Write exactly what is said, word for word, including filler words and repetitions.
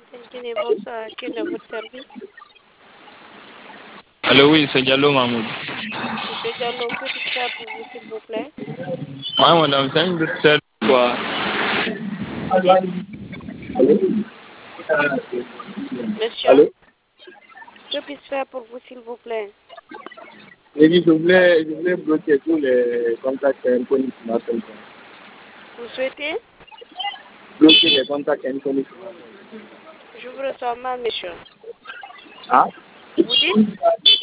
Guinée, bonsoir. Quel est votre service? Allô, oui, c'est Diallo Mahmoud. Monsieur Diallo, que puis-je faire pour vous, s'il vous plaît? Ouais, madame, c'est une de celles, quoi. Vous dites? Monsieur, Allô? que puis-je faire pour vous, s'il vous plaît? J'ai dit, je voulais, je voulais bloquer tous les contacts inconnus sur ma téléphone. Vous souhaitez? Bloquer les contacts inconnus sur ma téléphone. Je vous reçois mal, monsieur. Ah? Vous dites?